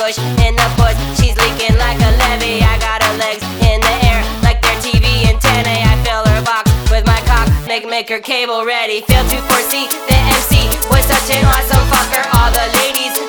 bush, in the bush. She's leaking like a levee. I got her legs in the air like they're TV antennae. I fill her box with my cock, make her cable ready. Failed to foresee the MC was such an awesome fucker. All the ladies